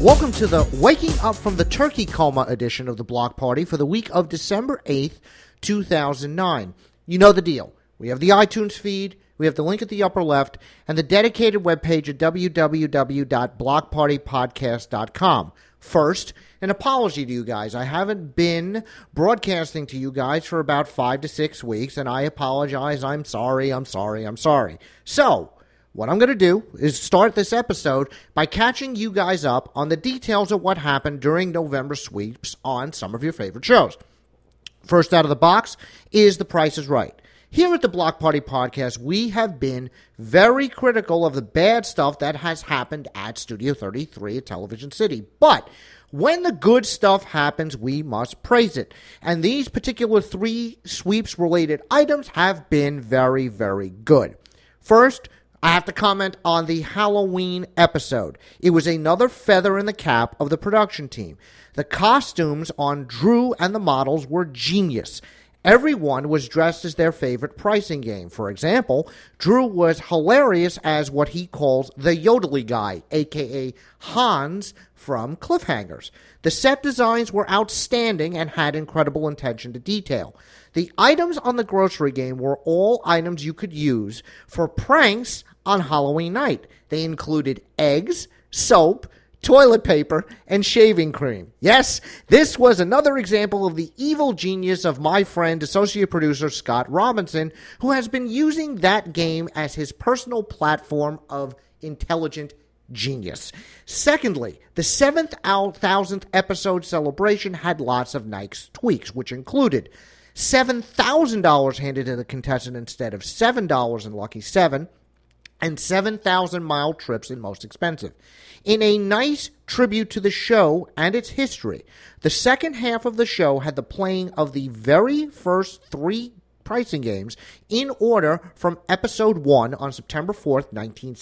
Welcome to the Waking Up from the Turkey Coma edition of the Block Party for the week of December 8th, 2009. You know the deal. We have the iTunes feed, we have the link at the upper left, and the dedicated webpage at www.blockpartypodcast.com. First, an apology to you guys. I haven't been broadcasting to you guys for about 5 to 6 weeks, and I apologize. I'm sorry. So, what I'm going to do is start this episode by catching you guys up on the details of what happened during November sweeps on some of your favorite shows. First out of the box is The Price is Right. Here at the Block Party Podcast, we have been very critical of the bad stuff that has happened at Studio 33 at Television City. But when the good stuff happens, we must praise it. And these particular 3 sweeps-related items have been very, very good. First, I have to comment on the Halloween episode. It was another feather in the cap of the production team. The costumes on Drew and the models were genius. Everyone was dressed as their favorite pricing game. For example, Drew was hilarious as what he calls the Yodely guy, a.k.a. Hans from Cliffhangers. The set designs were outstanding and had incredible attention to detail. The items on the grocery game were all items you could use for pranks on Halloween night. They included eggs, soap, toilet paper, and shaving cream. Yes, this was another example of the evil genius of my friend, associate producer Scott Robinson, who has been using that game as his personal platform of intelligent genius. Secondly, the 7,000th episode celebration had lots of nice tweaks, which included $7,000 handed to the contestant instead of $7 in Lucky 7, and 7,000-mile trips in Most Expensive. In a nice tribute to the show and its history, the second half of the show had the playing of the very first 3 pricing games in order from Episode 1 on September 4th,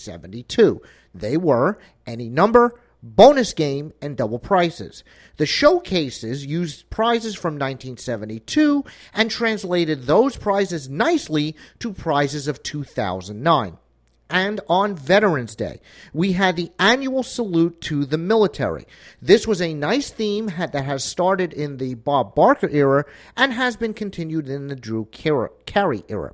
1972. They were Any Number, Bonus Game, and Double Prices. The showcases used prizes from 1972 and translated those prizes nicely to prizes of 2009. And on Veterans Day, we had the annual salute to the military. This was a nice theme that has started in the Bob Barker era and has been continued in the Drew Carey era.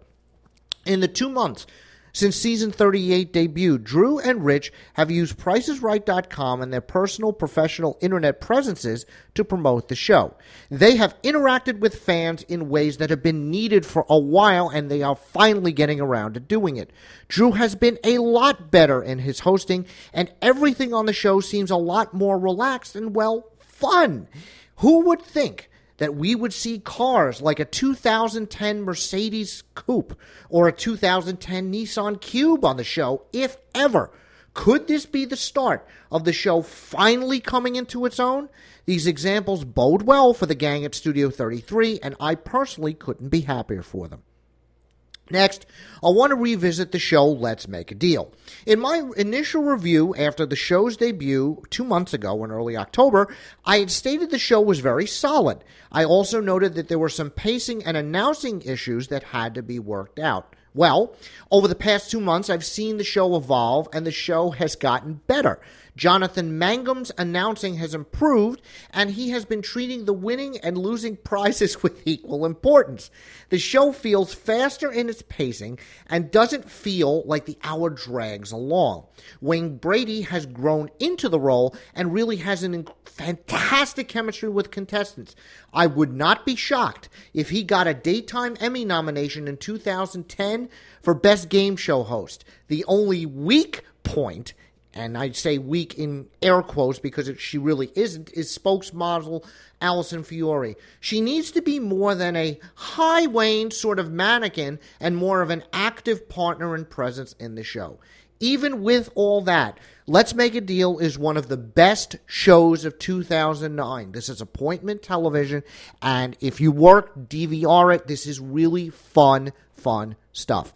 In the 2 months since Season 38 debuted, Drew and Rich have used PricesRight.com and their personal professional internet presences to promote the show. They have interacted with fans in ways that have been needed for a while, and they are finally getting around to doing it. Drew has been a lot better in his hosting, and everything on the show seems a lot more relaxed and, well, fun. Who would think that we would see cars like a 2010 Mercedes Coupe or a 2010 Nissan Cube on the show, if ever? Could this be the start of the show finally coming into its own? These examples bode well for the gang at Studio 33, and I personally couldn't be happier for them. Next, I want to revisit the show Let's Make a Deal. In my initial review after the show's debut 2 months ago in early October, I had stated the show was very solid. I also noted that there were some pacing and announcing issues that had to be worked out. Well, over the past 2 months, I've seen the show evolve, and the show has gotten better. Jonathan Mangum's announcing has improved, and he has been treating the winning and losing prizes with equal importance. The show feels faster in its pacing and doesn't feel like the hour drags along. Wayne Brady has grown into the role and really has an fantastic chemistry with contestants. I would not be shocked if he got a Daytime Emmy nomination in 2010 for Best Game Show Host. The only weak point, and I'd say weak in air quotes because she really isn't, is spokesmodel Allison Fiore. She needs to be more than a hi Wayne sort of mannequin and more of an active partner and presence in the show. Even with all that, Let's Make a Deal is one of the best shows of 2009. This is appointment television, and if you work, DVR it. This is really fun stuff.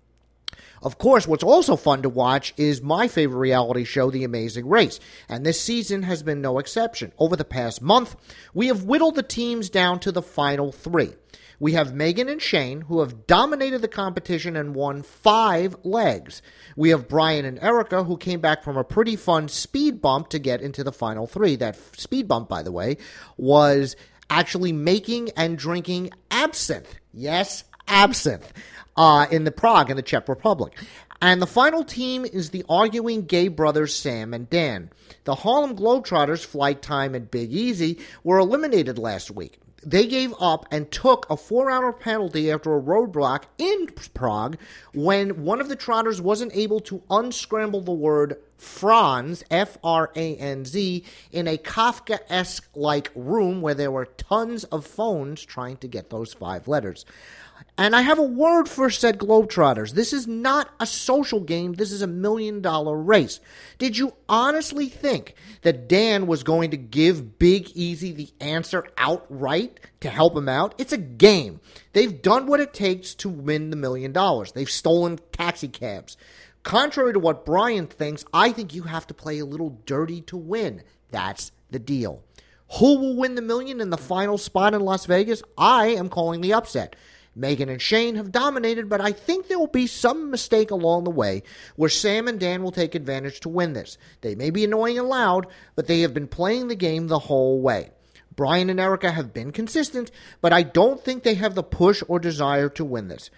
Of course, what's also fun to watch is my favorite reality show, The Amazing Race, and this season has been no exception. Over the past month, we have whittled the teams down to the final 3. We have Megan and Shane, who have dominated the competition and won 5 legs. We have Brian and Erica, who came back from a pretty fun speed bump to get into the final 3. That speed bump, by the way, was actually making and drinking absinthe. Yes, absinthe. In the Prague, in the Czech Republic. And the final team is the arguing gay brothers Sam and Dan. The Harlem Globetrotters, Flight Time and Big Easy, were eliminated last week. They gave up and took a 4-hour penalty after a roadblock in Prague when one of the trotters wasn't able to unscramble the word Franz, F-R-A-N-Z, in a Kafka-esque-like room where there were tons of phones trying to get those 5 letters. And I have a word for said Globetrotters. This is not a social game. This is $1 million race. Did you honestly think that Dan was going to give Big Easy the answer outright to help him out? It's a game. They've done what it takes to win the $1 million. They've stolen taxi cabs. Contrary to what Brian thinks, I think you have to play a little dirty to win. That's the deal. Who will win the $1 million in the final spot in Las Vegas? I am calling the upset. Megan and Shane have dominated, but I think there will be some mistake along the way where Sam and Dan will take advantage to win this. They may be annoying and loud, but they have been playing the game the whole way. Brian and Erica have been consistent, but I don't think they have the push or desire to win this.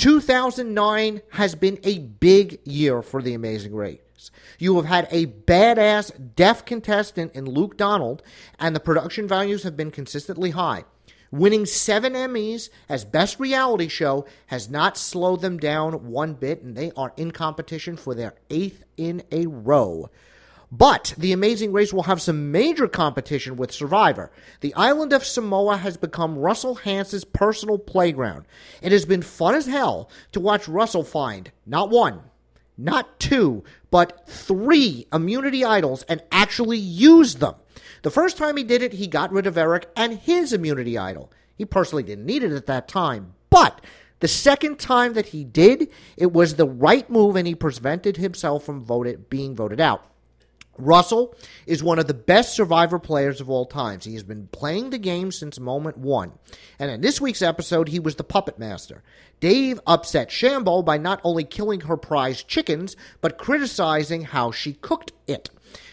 2009 has been a big year for The Amazing Race. You have had a badass, deaf contestant in Luke Donald, and the production values have been consistently high. Winning 7 Emmys as Best Reality Show has not slowed them down one bit, and they are in competition for their 8th in a row. But The Amazing Race will have some major competition with Survivor. The island of Samoa has become Russell Hance's personal playground. It has been fun as hell to watch Russell find not 1, not 2, but 3 immunity idols and actually use them. The first time he did it, he got rid of Eric and his immunity idol. He personally didn't need it at that time, but the second time that he did, it was the right move and he prevented himself from being voted out. Russell is one of the best Survivor players of all times. He has been playing the game since moment 1. And in this week's episode, he was the puppet master. Dave upset Shambo by not only killing her prized chickens, but criticizing how she cooked it.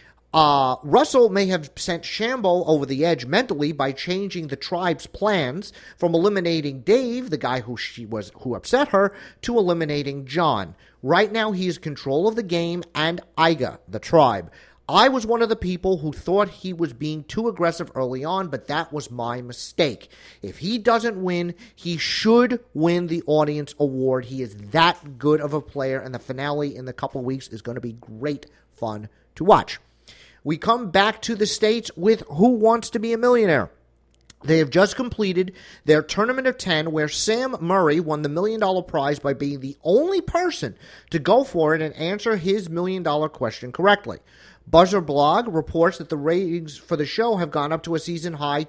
Russell may have sent Shambo over the edge mentally by changing the tribe's plans from eliminating Dave, the guy who upset her, to eliminating John. Right now, he is control of the game and Iga, the tribe. I was one of the people who thought he was being too aggressive early on, but that was my mistake. If he doesn't win, he should win the audience award. He is that good of a player, and the finale in a couple weeks is going to be great fun to watch. We come back to the States with Who Wants to Be a Millionaire? They have just completed their Tournament of 10 where Sam Murray won the $1 million prize by being the only person to go for it and answer his $1 million question correctly. Buzzer Blog reports that the ratings for the show have gone up to a season-high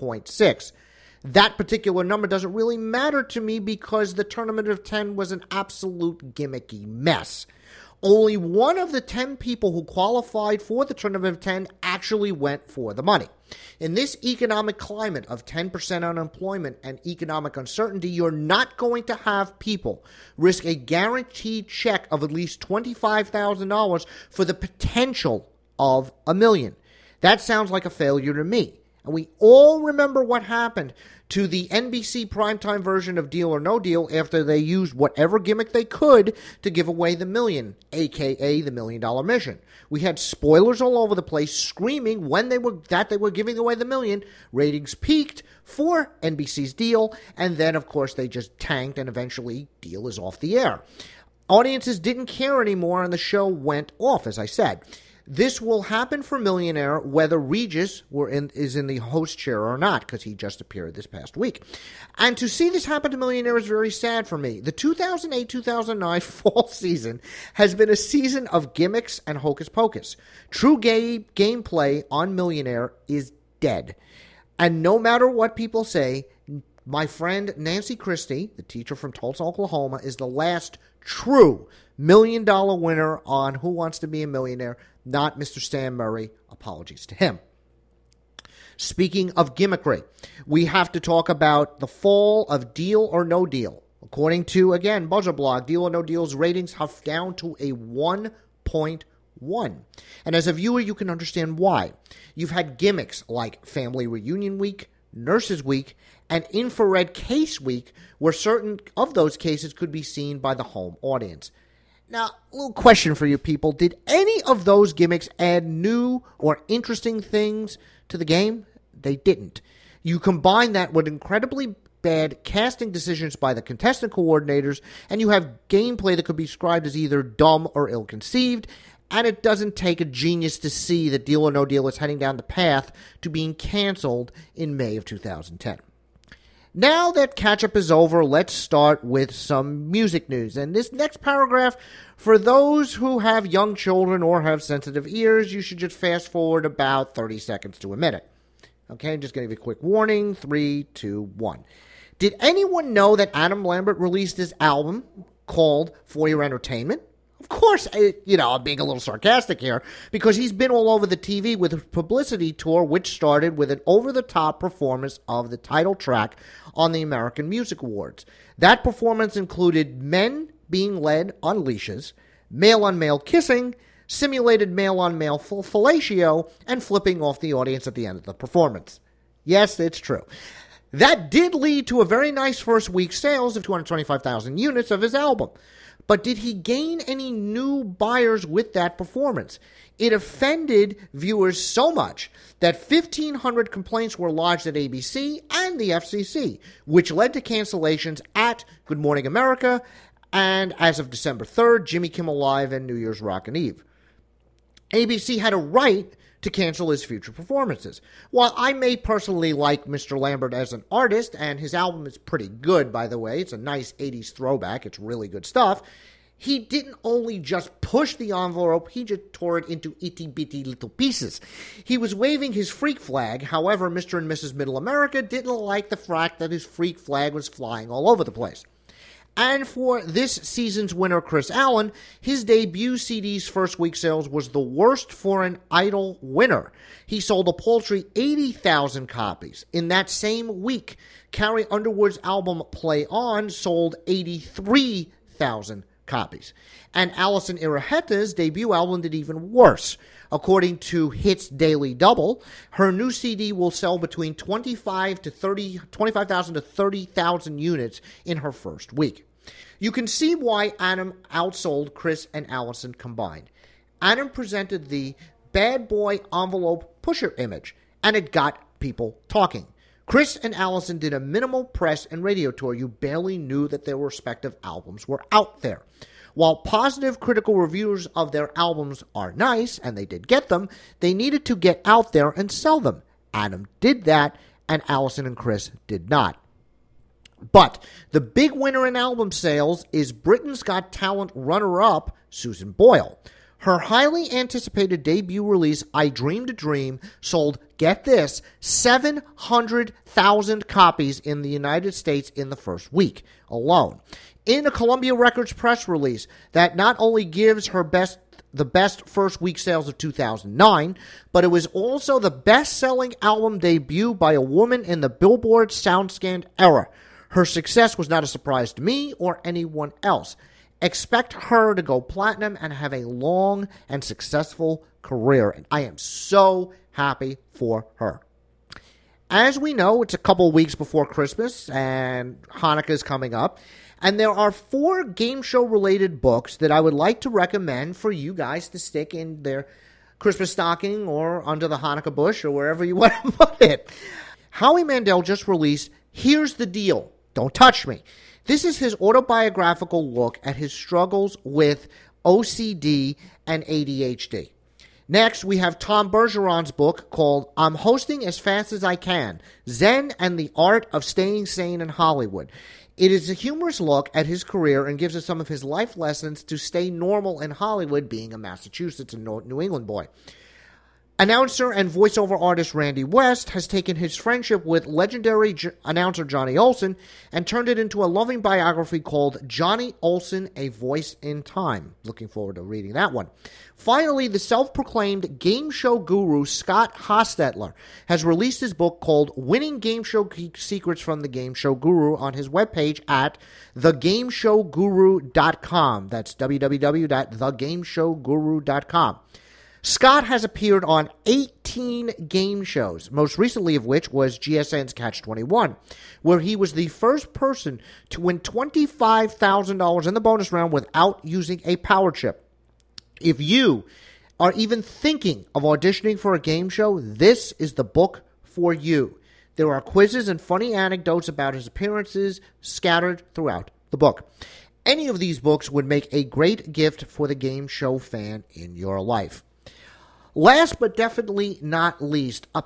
2.6. That particular number doesn't really matter to me because the Tournament of 10 was an absolute gimmicky mess. Only one of the 10 people who qualified for the Tournament of 10 actually went for the money. In this economic climate of 10% unemployment and economic uncertainty, you're not going to have people risk a guaranteed check of at least $25,000 for the potential of $1 million. That sounds like a failure to me. And we all remember what happened to the NBC primetime version of Deal or No Deal after they used whatever gimmick they could to give away the $1 million, a.k.a. the $1 million mission. We had spoilers all over the place screaming when they were giving away the $1 million. Ratings peaked for NBC's Deal, and then, of course, they just tanked, and eventually Deal is off the air. Audiences didn't care anymore, and the show went off, as I said. This will happen for Millionaire whether Regis is in the host chair or not, because he just appeared this past week. And to see this happen to Millionaire is very sad for me. The 2008-2009 fall season has been a season of gimmicks and hocus pocus. True gameplay on Millionaire is dead. And no matter what people say, my friend Nancy Christie, the teacher from Tulsa, Oklahoma, is the last true $1 million winner on Who Wants to Be a Millionaire, not Mr. Sam Murray. Apologies to him. Speaking of gimmickry, we have to talk about the fall of Deal or No Deal. According to, again, Buzzer Blog, Deal or No Deal's ratings have down to a 1.1. And as a viewer, you can understand why. You've had gimmicks like Family Reunion Week, Nurses Week, and Infrared Case Week, where certain of those cases could be seen by the home audience. Now, a little question for you people. Did any of those gimmicks add new or interesting things to the game? They didn't. You combine that with incredibly bad casting decisions by the contestant coordinators, and you have gameplay that could be described as either dumb or ill-conceived, and it doesn't take a genius to see that Deal or No Deal is heading down the path to being canceled in May of 2010. Now that catch-up is over, let's start with some music news. And this next paragraph, for those who have young children or have sensitive ears, you should just fast forward about 30 seconds to a minute. Okay, I'm just going to give you a quick warning. 3, 2, 1. Did anyone know that Adam Lambert released his album called For Your Entertainment? Of course, I'm being a little sarcastic here, because he's been all over the TV with a publicity tour which started with an over-the-top performance of the title track on the American Music Awards. That performance included men being led on leashes, male-on-male kissing, simulated male-on-male fellatio, and flipping off the audience at the end of the performance. Yes, it's true. That did lead to a very nice first week sales of 225,000 units of his album. But did he gain any new buyers with that performance? It offended viewers so much that 1,500 complaints were lodged at ABC and the FCC, which led to cancellations at Good Morning America and, as of December 3rd, Jimmy Kimmel Live and New Year's Rockin' Eve. ABC had a right to cancel his future performances. While I may personally like Mr. Lambert as an artist, and his album is pretty good, by the way, it's a nice 80s throwback, it's really good stuff, he didn't only just push the envelope, he just tore it into itty-bitty little pieces. He was waving his freak flag, however, Mr. and Mrs. Middle America didn't like the fact that his freak flag was flying all over the place. And for this season's winner, Chris Allen, his debut CD's first week sales was the worst for an Idol winner. He sold a paltry 80,000 copies. In that same week, Carrie Underwood's album Play On sold 83,000 copies. And Alison Iraheta's debut album did even worse. According to Hits Daily Double, her new CD will sell between 25,000 to 30,000 units in her first week. You can see why Adam outsold Chris and Alison combined. Adam presented the bad boy envelope pusher image, and it got people talking. Chris and Alison did a minimal press and radio tour. You barely knew that their respective albums were out there. While positive critical reviews of their albums are nice, and they did get them, they needed to get out there and sell them. Adam did that, and Alison and Chris did not. But the big winner in album sales is Britain's Got Talent runner-up, Susan Boyle. Her highly anticipated debut release, I Dreamed a Dream, sold, get this, 700,000 copies in the United States in the first week alone. In a Columbia Records press release that not only gives her the best first week sales of 2009, but it was also the best-selling album debut by a woman in the Billboard SoundScan era. Her success was not a surprise to me or anyone else. Expect her to go platinum and have a long and successful career, and I am so happy for her. As we know, it's a couple weeks before Christmas, and Hanukkah is coming up, and there are 4 game show-related books that I would like to recommend for you guys to stick in their Christmas stocking or under the Hanukkah bush or wherever you want to put it. Howie Mandel just released Here's the Deal, Don't Touch Me. This is his autobiographical look at his struggles with OCD and ADHD. Next, we have Tom Bergeron's book called I'm Hosting as Fast as I Can, Zen and the Art of Staying Sane in Hollywood. It is a humorous look at his career and gives us some of his life lessons to stay normal in Hollywood, being a Massachusetts and New England boy. Announcer and voiceover artist Randy West has taken his friendship with legendary announcer Johnny Olson and turned it into a loving biography called Johnny Olson, A Voice in Time. Looking forward to reading that one. Finally, the self-proclaimed game show guru Scott Hostetler has released his book called Winning Game Show Secrets from the Game Show Guru on his webpage at thegameshowguru.com. That's www.thegameshowguru.com. Scott has appeared on 18 game shows, most recently of which was GSN's Catch-21, where he was the first person to win $25,000 in the bonus round without using a power chip. If you are even thinking of auditioning for a game show, this is the book for you. There are quizzes and funny anecdotes about his appearances scattered throughout the book. Any of these books would make a great gift for the game show fan in your life. Last but definitely not least, a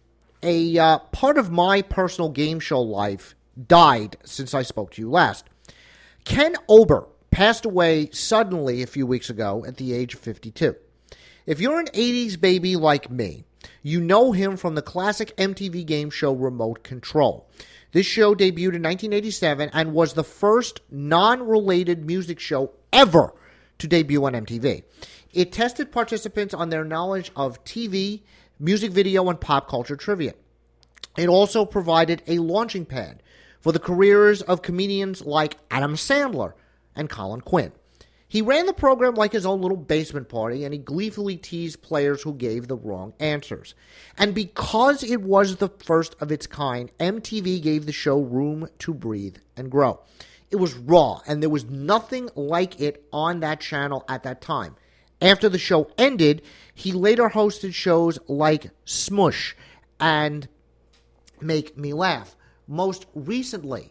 part of my personal game show life died since I spoke to you last. Ken Ober passed away suddenly a few weeks ago at the age of 52. If you're an 80s baby like me, you know him from the classic MTV game show Remote Control. This show debuted in 1987 and was the first non-related music show ever to debut on MTV. It tested participants on their knowledge of TV, music video, and pop culture trivia. It also provided a launching pad for the careers of comedians like Adam Sandler and Colin Quinn. He ran the program like his own little basement party, and he gleefully teased players who gave the wrong answers. And because it was the first of its kind, MTV gave the show room to breathe and grow. It was raw, and there was nothing like it on that channel at that time. After the show ended, he later hosted shows like Smush and Make Me Laugh. Most recently,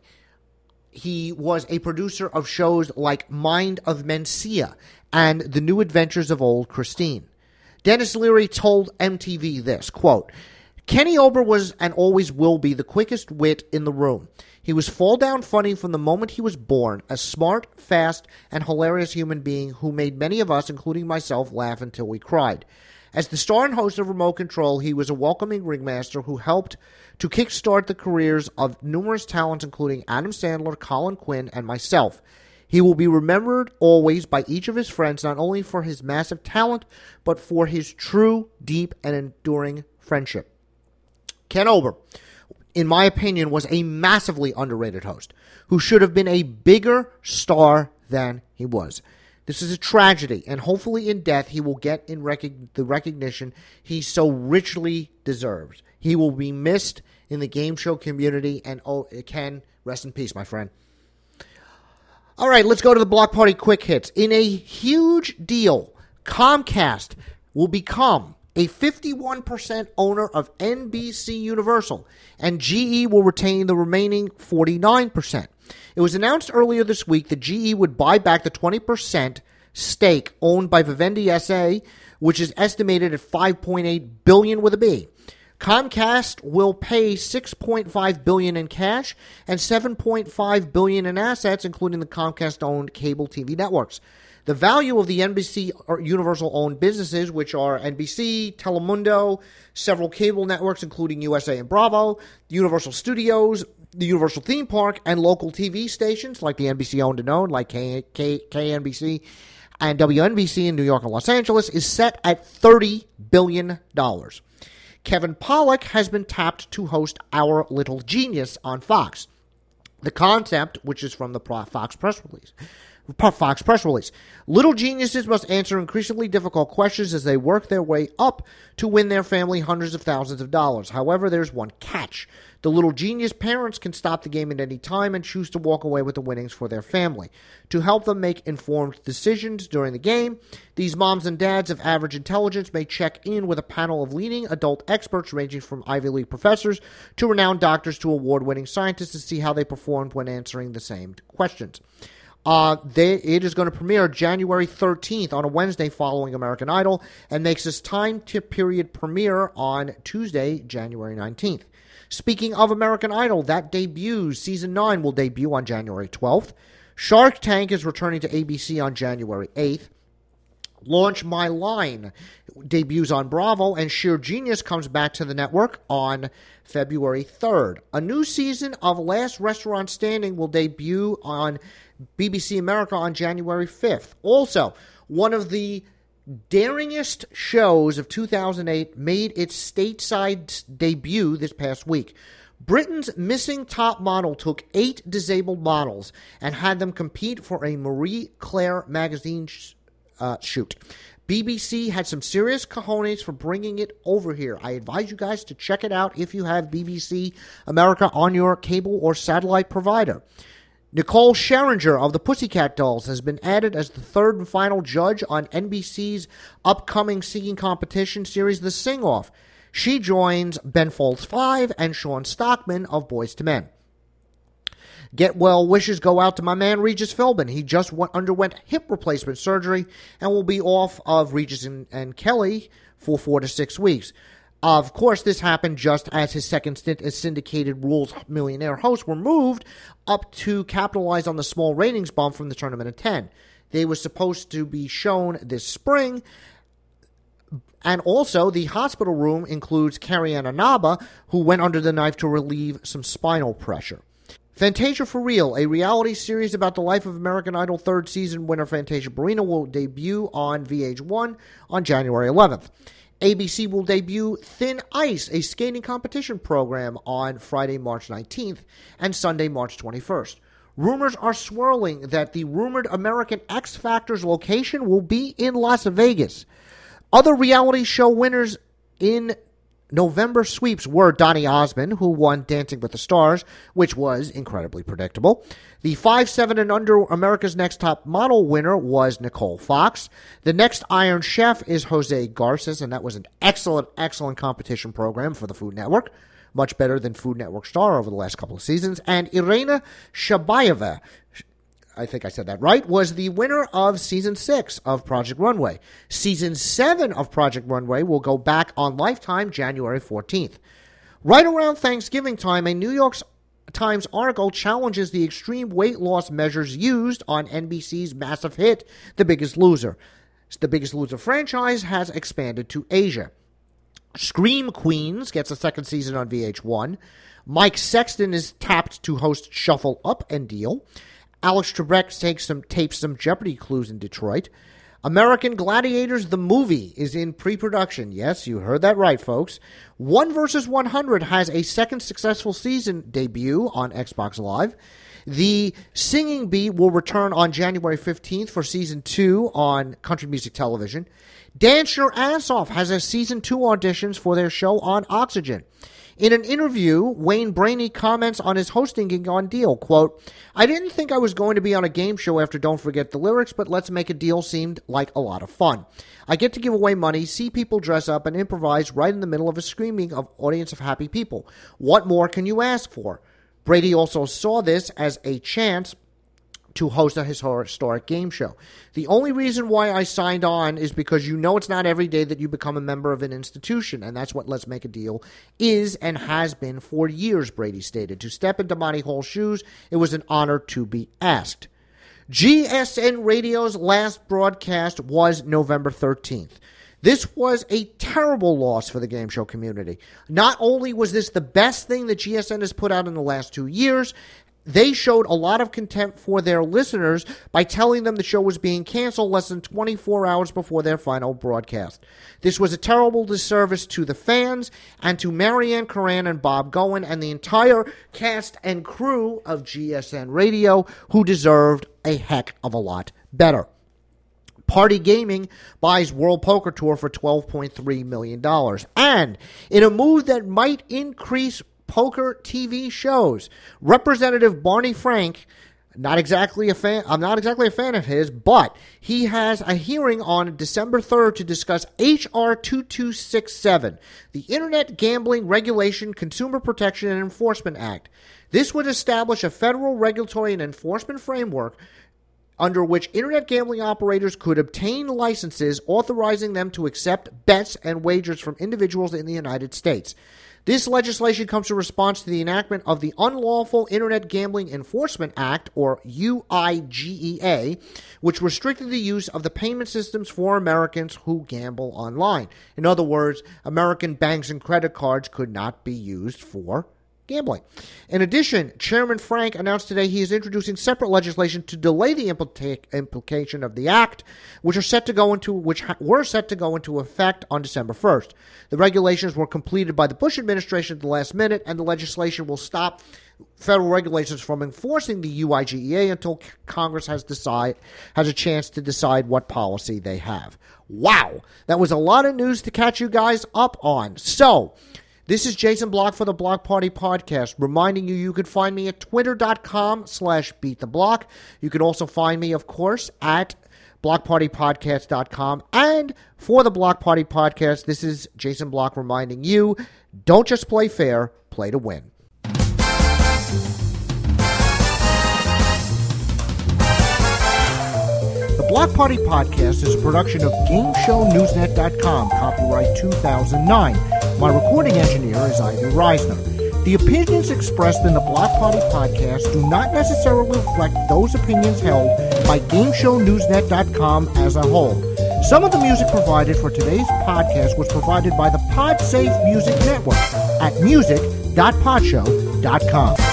he was a producer of shows like Mind of Mencia and The New Adventures of Old Christine. Dennis Leary told MTV this, quote, Kenny Ober was and always will be the quickest wit in the room. He was fall-down funny from the moment he was born, a smart, fast, and hilarious human being who made many of us, including myself, laugh until we cried. As the star and host of Remote Control, he was a welcoming ringmaster who helped to kickstart the careers of numerous talents, including Adam Sandler, Colin Quinn, and myself. He will be remembered always by each of his friends, not only for his massive talent, but for his true, deep, and enduring friendship. Ken Ober, in my opinion, was a massively underrated host who should have been a bigger star than he was. This is a tragedy, and hopefully in death he will get the recognition he so richly deserves. He will be missed in the game show community, and Ken, rest in peace, my friend. All right, let's go to the Block Party quick hits. In a huge deal, Comcast will become a 51% owner of NBC Universal, and GE will retain the remaining 49%. It was announced earlier this week that GE would buy back the 20% stake owned by Vivendi SA, which is estimated at $5.8 billion with a B. Comcast will pay $6.5 billion in cash and $7.5 billion in assets, including the Comcast-owned cable TV networks. The value of the NBC Universal-owned businesses, which are NBC, Telemundo, several cable networks, including USA and Bravo, Universal Studios, the Universal Theme Park, and local TV stations like the NBC-owned and owned, like KNBC and WNBC in New York and Los Angeles, is set at $30 billion. Kevin Pollak has been tapped to host Our Little Genius on Fox. The concept, which is from the Fox press release. Little geniuses must answer increasingly difficult questions as they work their way up to win their family hundreds of thousands of dollars. However, there's one catch. The little genius parents can stop the game at any time and choose to walk away with the winnings for their family. To help them make informed decisions during the game, these moms and dads of average intelligence may check in with a panel of leading adult experts ranging from Ivy League professors to renowned doctors to award-winning scientists to see how they performed when answering the same questions. It is going to premiere January 13th on a Wednesday following American Idol and makes its time period premiere on Tuesday, January 19th. Speaking of American Idol, that debuts. Season 9 will debut on January 12th. Shark Tank is returning to ABC on January 8th. Launch My Line debuts on Bravo, and Sheer Genius comes back to the network on February 3rd. A new season of Last Restaurant Standing will debut on BBC America on January 5th. Also, one of the daringest shows of 2008 made its stateside debut this past week. Britain's Missing Top Model took 8 disabled models and had them compete for a Marie Claire magazine shoot. BBC had some serious cojones for bringing it over here. I advise you guys to check it out if you have BBC America on your cable or satellite provider. Nicole Scherzinger of the Pussycat Dolls has been added as the third and final judge on NBC's upcoming singing competition series, The Sing-Off. She joins Ben Folds 5 and Sean Stockman of Boyz II Men. Get well wishes go out to my man Regis Philbin. He just underwent hip replacement surgery and will be off of Regis and Kelly for 4 to 6 weeks. Of course, this happened just as his second stint as syndicated Rules Millionaire host were moved up to capitalize on the small ratings bump from the Tournament of 10. They were supposed to be shown this spring. And also, the hospital room includes Carrie-Ann Inaba, who went under the knife to relieve some spinal pressure. Fantasia for Real, a reality series about the life of American Idol third season winner Fantasia Barrina, will debut on VH1 on January 11th. ABC will debut Thin Ice, a skating competition program, on Friday, March 19th and Sunday, March 21st. Rumors are swirling that the rumored American X Factor's location will be in Las Vegas. Other reality show winners in November sweeps were Donny Osmond, who won Dancing with the Stars, which was incredibly predictable. The 5'7" and under America's Next Top Model winner was Nicole Fox. The next Iron Chef is Jose Garces, and that was an excellent competition program for the Food Network. Much better than Food Network Star over the last couple of seasons. And Irina Shabayeva, I think I said that right, was the winner of Season 6 of Project Runway. Season 7 of Project Runway will go back on Lifetime January 14th. Right around Thanksgiving time, a New York Times article challenges the extreme weight loss measures used on NBC's massive hit, The Biggest Loser. The Biggest Loser franchise has expanded to Asia. Scream Queens gets a second season on VH1. Mike Sexton is tapped to host Shuffle Up and Deal. Alex Trebek tapes some Jeopardy clues in Detroit. American Gladiators, the movie, is in pre-production. Yes, you heard that right, folks. 1 vs. 100 has a second successful season debut on Xbox Live. The Singing Bee will return on January 15th for Season 2 on Country Music Television. Dance Your Ass Off has a Season 2 auditions for their show on Oxygen. In an interview, Wayne Brainey comments on his hosting gig on Deal, quote, "I didn't think I was going to be on a game show after Don't Forget the Lyrics, but Let's Make a Deal seemed like a lot of fun. I get to give away money, see people dress up, and improvise right in the middle of a screaming audience of happy people. What more can you ask for?" Brady also saw this as a chance to host a historic game show. "The only reason why I signed on is because you know it's not every day that you become a member of an institution, and that's what Let's Make a Deal is and has been for years," Brady stated. "To step into Monty Hall's shoes, it was an honor to be asked." GSN Radio's last broadcast was November 13th. This was a terrible loss for the game show community. Not only was this the best thing that GSN has put out in the last 2 years, they showed a lot of contempt for their listeners by telling them the show was being canceled less than 24 hours before their final broadcast. This was a terrible disservice to the fans and to Marianne Curran and Bob Goen and the entire cast and crew of GSN Radio, who deserved a heck of a lot better. Party Gaming buys World Poker Tour for $12.3 million. And in a move that might increase poker TV shows, Representative Barney Frank, I'm not exactly a fan of his, but he has a hearing on December 3rd to discuss H.R. 2267, the Internet Gambling Regulation, Consumer Protection, and Enforcement Act. This would establish a federal regulatory and enforcement framework under which Internet gambling operators could obtain licenses authorizing them to accept bets and wagers from individuals in the United States. This legislation comes in response to the enactment of the Unlawful Internet Gambling Enforcement Act, or UIGEA, which restricted the use of the payment systems for Americans who gamble online. In other words, American banks and credit cards could not be used for gambling. In addition, Chairman Frank announced today he is introducing separate legislation to delay the implication of the act, which were set to go into effect on December 1st. The regulations were completed by the Bush administration at the last minute, and the legislation will stop federal regulators from enforcing the UIGEA until Congress has a chance to decide what policy they have. Wow, that was a lot of news to catch you guys up on. So, this is Jason Block for the Block Party Podcast, reminding you can find me at twitter.com/beattheblock. You can also find me, of course, at blockpartypodcast.com. And for the Block Party Podcast, this is Jason Block reminding you, don't just play fair, play to win. The Block Party Podcast is a production of GameShowNewsNet.com, copyright 2009. My recording engineer is Ivy Reisner. The opinions expressed in the Block Party Podcast do not necessarily reflect those opinions held by GameShowNewsNet.com as a whole. Some of the music provided for today's podcast was provided by the PodSafe Music Network at music.podshow.com.